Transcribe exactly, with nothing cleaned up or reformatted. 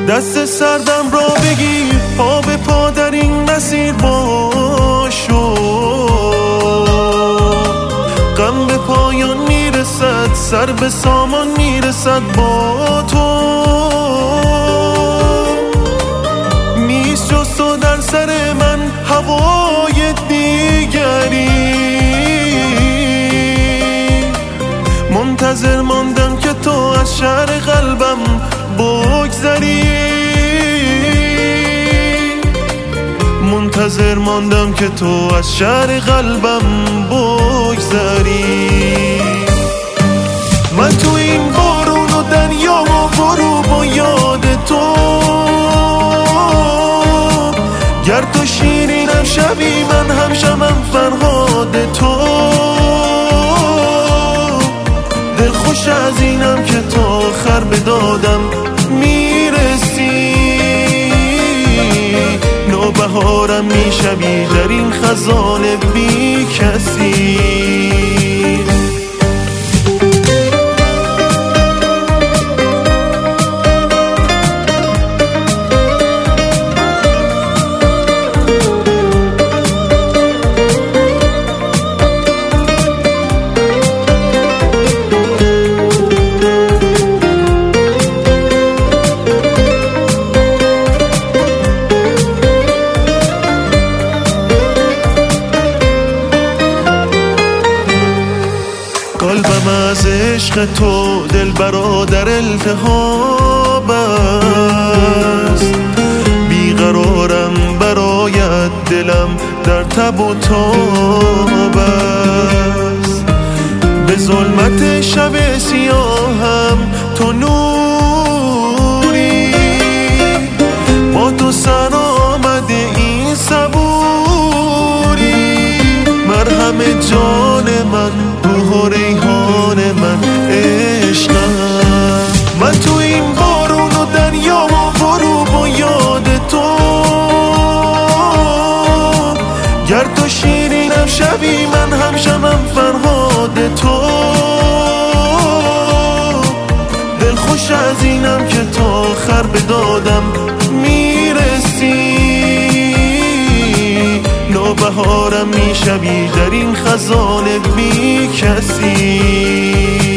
دست سردم را بگیر، پا به پا در این مسیر باشو. غم به پایان میرسد، سر به سامان میرسد با تو. نیست جز تو در سر من هوای دیگری. منتظر ماندم که تو از شهر قلبم بگذری. منتظر ماندم که تو از شهر قلبم بگذری. من تو این بارون و دریا و غروب و یاد تو. گر تو شیرینم شبی، من هم شبم فرهاد تو. دل خوش از اینم که تا آخر به دادم میرسی. نوبهارم میشوی در این خزان بی کسی. قلبم از عشق تو دل برادر التهاب است. بیقرارم برایت، دلم در تب و تاب است. به ظلمت شب سیاهم تو نوری. با تو سر آمده این صبوری. مرهم جان من، روح و ریحان من، عشقم. من تو این بارون و دریا و غروب و یاد تو. گر تو شیرینم شبی، من هم شبم فرهاد تو. دل خوش از اینم که تا آخر به دادم میرسی. نوبهارم میشوی در این خزان بی کسی.